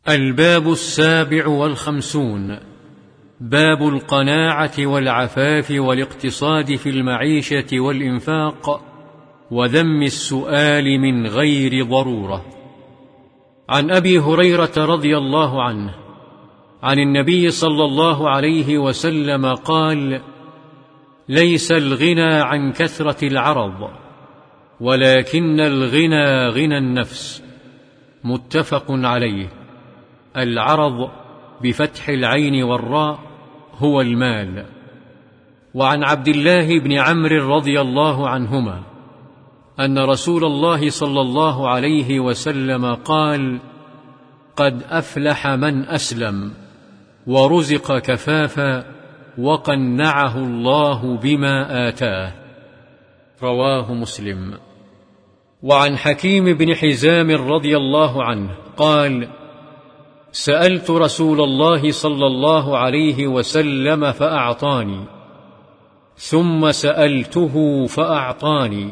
الباب 57 باب القناعة والعفاف والاقتصاد في المعيشة والإنفاق وذم السؤال من غير ضرورة. عن أبي هريرة رضي الله عنه عن النبي صلى الله عليه وسلم قال: ليس الغنى عن كثرة العرض ولكن الغنى غنى النفس. متفق عليه. العرض بفتح العين والراء هو المال. وعن عبد الله بن عمرو رضي الله عنهما أن رسول الله صلى الله عليه وسلم قال: قد أفلح من أسلم ورزق كفافا وقنعه الله بما آتاه. رواه مسلم. وعن حكيم بن حزام رضي الله عنه قال: سألت رسول الله صلى الله عليه وسلم فأعطاني، ثم سألته فأعطاني،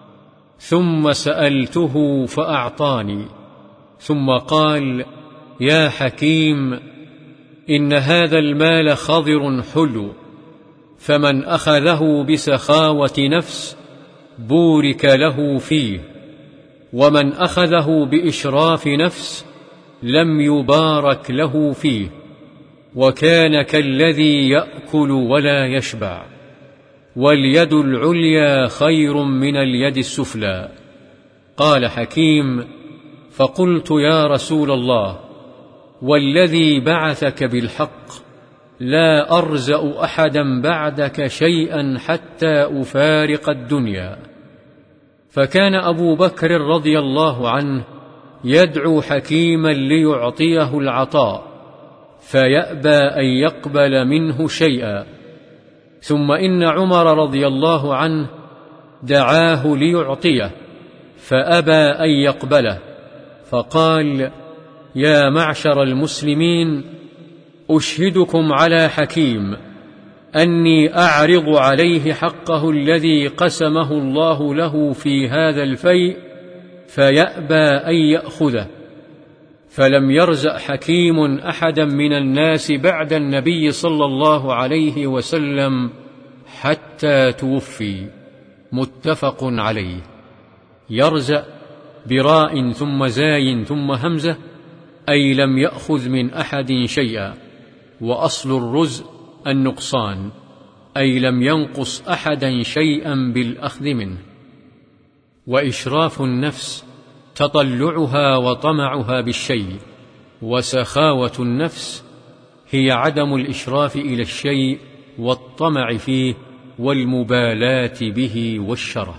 ثم سألته فأعطاني، ثم قال: يا حكيم، إن هذا المال خضر حلو، فمن أخذه بسخاوة نفس بورك له فيه، ومن أخذه بإشراف نفس لم يبارك له فيه، وكان كالذي يأكل ولا يشبع، واليد العليا خير من اليد السفلى. قال حكيم: فقلت يا رسول الله، والذي بعثك بالحق لا أرزأ أحدا بعدك شيئا حتى أفارق الدنيا. فكان أبو بكر رضي الله عنه يدعو حكيما ليعطيه العطاء، فيأبى أن يقبل منه شيئا. ثم إن عمر رضي الله عنه دعاه ليعطيه، فأبى أن يقبله، فقال: يا معشر المسلمين، أشهدكم على حكيم أني أعرض عليه حقه الذي قسمه الله له في هذا الفيء، فيأبى أن يأخذه. فلم يرزق حكيم أحدا من الناس بعد النبي صلى الله عليه وسلم حتى توفي. متفق عليه. يرزق براء ثم زاي ثم همزة، أي لم يأخذ من أحد شيئا، وأصل الرزق النقصان، أي لم ينقص أحدا شيئا بالأخذ منه. وإشراف النفس تطلعها وطمعها بالشيء، وسخاوة النفس هي عدم الإشراف إلى الشيء والطمع فيه والمبالاة به والشره.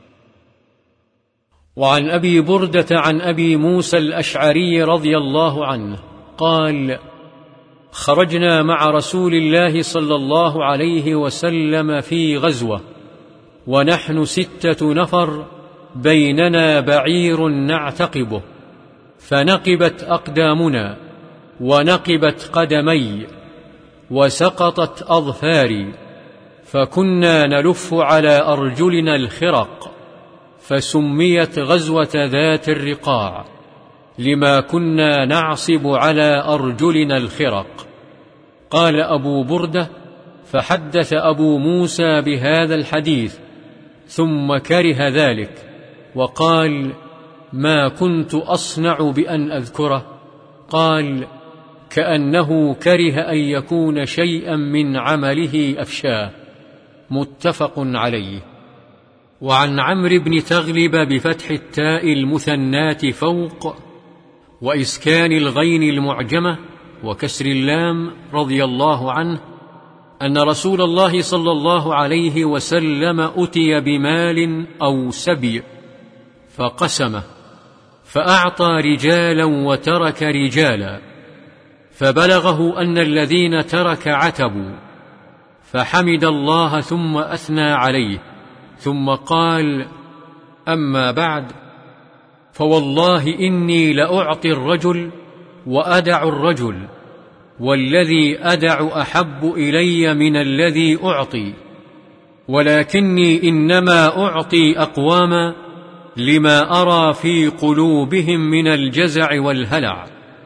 وعن أبي بردة عن أبي موسى الأشعري رضي الله عنه قال: خرجنا مع رسول الله صلى الله عليه وسلم في غزوة، ونحن 6 نفر، بيننا بعير نعتقبه، فنقبت أقدامنا ونقبت قدمي وسقطت أظفاري، فكنا نلف على أرجلنا الخرق، فسميت غزوة ذات الرقاع، لما كنا نعصب على أرجلنا الخرق. قال أبو بردة: فحدث أبو موسى بهذا الحديث، ثم كره ذلك، وقال: ما كنت أصنع بأن أذكره. قال: كأنه كره أن يكون شيئا من عمله أفشاه. متفق عليه. وعن عمرو بن تغلب بفتح التاء المثنات فوق وإسكان الغين المعجمة وكسر اللام رضي الله عنه أن رسول الله صلى الله عليه وسلم أتي بمال أو سبي فقسمه، فأعطى رجالا وترك رجالا، فبلغه أن الذين ترك عتبوا، فحمد الله ثم أثنى عليه، ثم قال: أما بعد، فوالله إني لأعطي الرجل وأدع الرجل، والذي أدع أحب إلي من الذي أعطي، ولكني إنما أعطي أقواما لما أرى في قلوبهم من الجزع والهلع،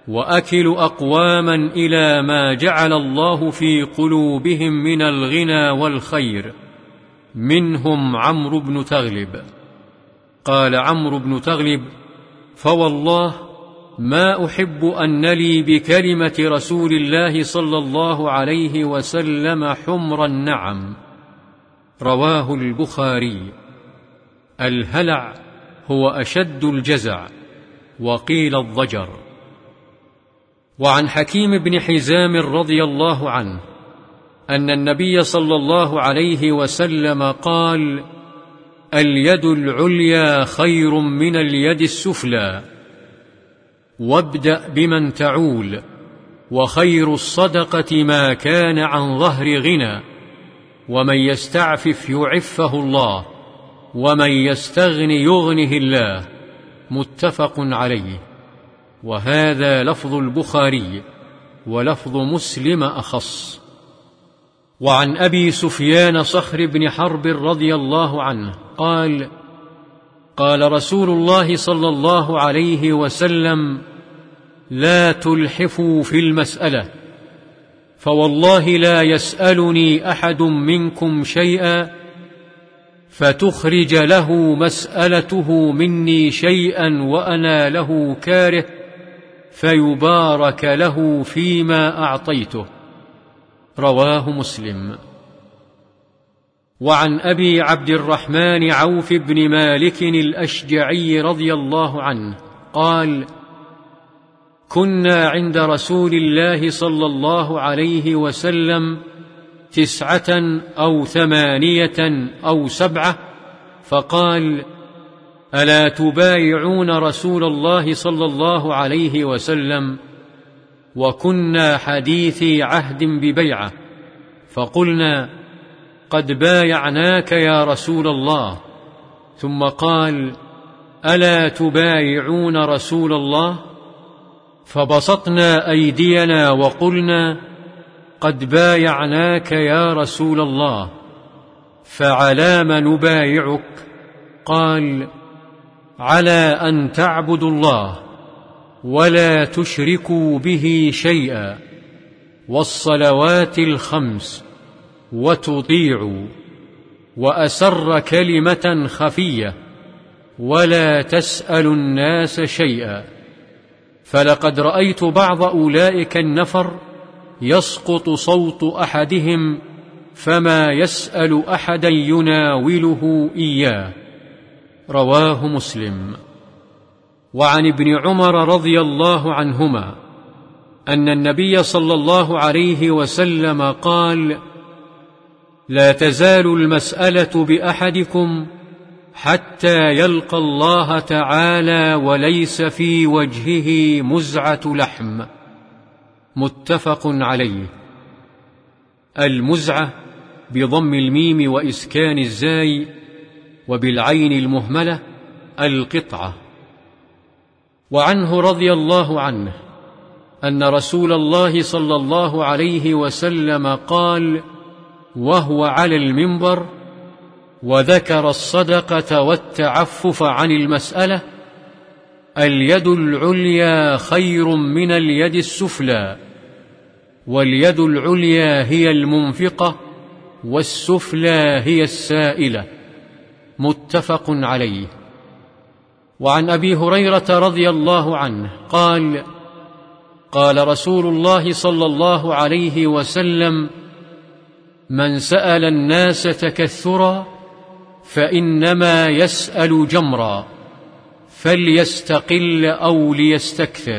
وأكل أقواما إلى ما جعل الله في قلوبهم من الغنى والخير، منهم عمرو بن تغلب. قال عمرو بن تغلب: فوالله ما أحب أن لي بكلمة رسول الله صلى الله عليه وسلم حمر النعم. رواه البخاري. الهلع هو أشد الجزع، وقيل الضجر. وعن حكيم بن حزام رضي الله عنه أن النبي صلى الله عليه وسلم قال: اليد العليا خير من اليد السفلى، وابدأ بمن تعول، وخير الصدقة ما كان عن ظهر غنى، ومن يستعفف يعفه الله، ومن يستغن يغنه الله. متفق عليه. وهذا لفظ البخاري، ولفظ مسلم أخص. وعن أبي سفيان صخر بن حرب رضي الله عنه قال: قال رسول الله صلى الله عليه وسلم: لا تلحفوا في المسألة، فوالله لا يسألني أحد منكم شيئا فتخرج له مسألته مني شيئا وأنا له كاره، فيبارك له فيما أعطيته. رواه مسلم. وعن أبي عبد الرحمن عوف بن مالك الأشجعي رضي الله عنه قال: كنا عند رسول الله صلى الله عليه وسلم 9 أو 8 أو 7، فقال: ألا تبايعون رسول الله صلى الله عليه وسلم؟ وكنا حديثي عهد ببيعة، فقلنا: قد بايعناك يا رسول الله. ثم قال: ألا تبايعون رسول الله؟ فبسطنا أيدينا وقلنا: قد بايعناك يا رسول الله، فعلام نبايعك؟ قال: على أن تعبدوا الله ولا تشركوا به شيئا، والصلوات ال5، وتطيعوا، وأسر كلمة خفية، ولا تسألوا الناس شيئا. فلقد رأيت بعض أولئك النفر يسقط صوت أحدهم فما يسأل أحدا يناوله إياه. رواه مسلم. وعن ابن عمر رضي الله عنهما أن النبي صلى الله عليه وسلم قال: لا تزال المسألة بأحدكم حتى يلقى الله تعالى وليس في وجهه مزعة لحم. متفق عليه. المزعة بضم الميم وإسكان الزاي، وبالعين المهملة القطعة. وعنه رضي الله عنه أن رسول الله صلى الله عليه وسلم قال وهو على المنبر وذكر الصدقة والتعفف عن المسألة: اليد العليا خير من اليد السفلى، واليد العليا هي المنفقة، والسفلى هي السائلة. متفق عليه. وعن أبي هريرة رضي الله عنه قال: قال رسول الله صلى الله عليه وسلم: من سأل الناس تكثرا فإنما يسأل جمرا، فليستقل أو ليستكثر.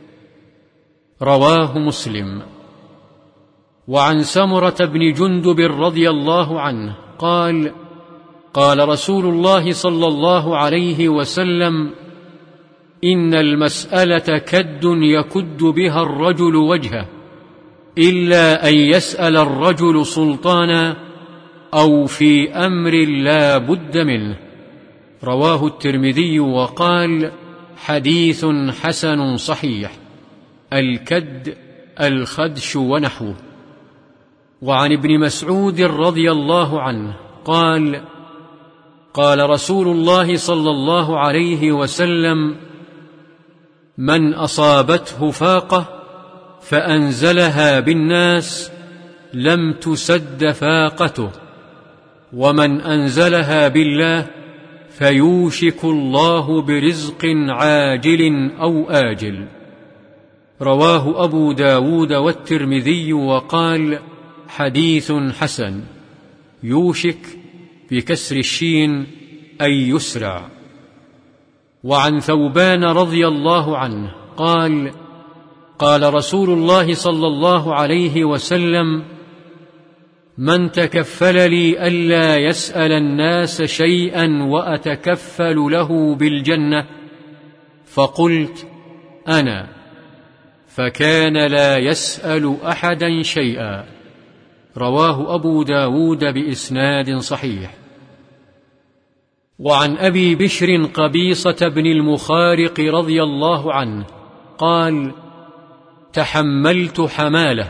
رواه مسلم. وعن سمرة بن جندب رضي الله عنه قال: قال رسول الله صلى الله عليه وسلم: إن المسألة كد يكد بها الرجل وجهه، إلا أن يسأل الرجل سلطانا أو في أمر لا بد منه. رواه الترمذي وقال: حديث حسن صحيح. الكد الخدش ونحوه. وعن ابن مسعود رضي الله عنه قال: قال رسول الله صلى الله عليه وسلم: من أصابته فاقة فأنزلها بالناس لم تسد فاقته، ومن أنزلها بالله فيوشك الله برزق عاجل أو آجل. رواه أبو داود والترمذي وقال: حديث حسن. يوشك بكسر الشين أي يسرع. وعن ثوبان رضي الله عنه قال: قال رسول الله صلى الله عليه وسلم: من تكفل لي ألا يسأل الناس شيئا وأتكفل له بالجنة، فقلت: أنا. فكان لا يسأل أحدا شيئا. رواه أبو داود بإسناد صحيح. وعن أبي بشر قبيصة بن المخارق رضي الله عنه قال: تحملت حمالة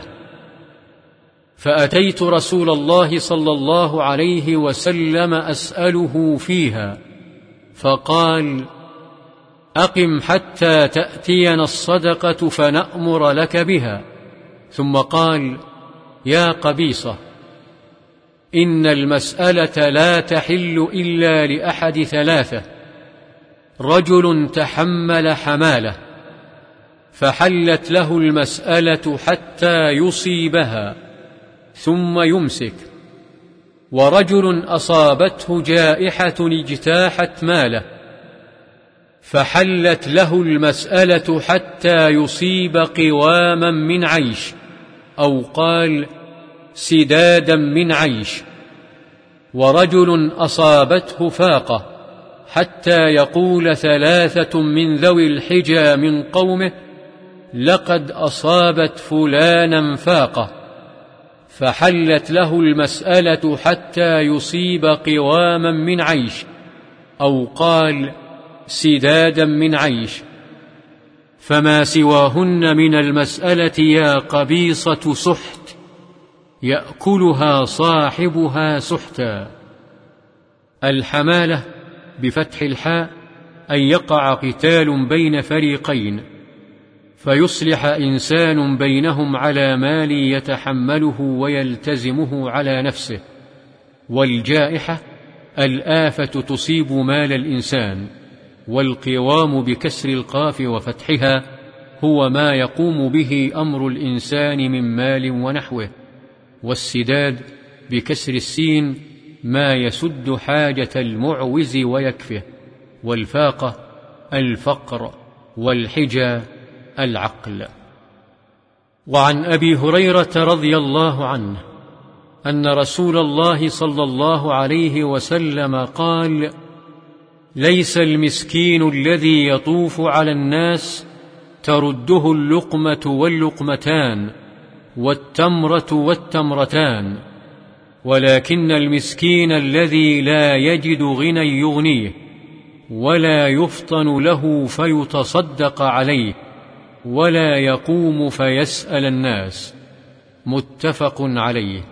فأتيت رسول الله صلى الله عليه وسلم أسأله فيها، فقال: أقم حتى تأتينا الصدقة فنأمر لك بها. ثم قال: يا قبيصة، إن المسألة لا تحل إلا لأحد ثلاثة: رجل تحمل حمالة فحلت له المسألة حتى يصيبها ثم يمسك، ورجل أصابته جائحة اجتاحت ماله فحلت له المسألة حتى يصيب قواما من عيش، أو قال سدادا من عيش، ورجل أصابته فاقة حتى يقول ثلاثة من ذوي الحجى من قومه: لقد أصابت فلانا فاقة، فحلت له المسألة حتى يصيب قواما من عيش، أو قال سدادا من عيش. فما سواهن من المسألة يا قبيصة سحت، يأكلها صاحبها سحتا. الحمالة بفتح الحاء أن يقع قتال بين فريقين فيصلح إنسان بينهم على مال يتحمله ويلتزمه على نفسه. والجائحة الآفة تصيب مال الإنسان. والقوام بكسر القاف وفتحها هو ما يقوم به أمر الإنسان من مال ونحوه. والسداد بكسر السين ما يسد حاجة المعوز ويكفه. والفاقة الفقر، والحجى العقل. وعن أبي هريرة رضي الله عنه أن رسول الله صلى الله عليه وسلم قال: ليس المسكين الذي يطوف على الناس ترده اللقمة واللقمتان والتمرة والتمرتان، ولكن المسكين الذي لا يجد غنى يغنيه ولا يفطن له فيتصدق عليه ولا يقوم فيسأل الناس. متفق عليه.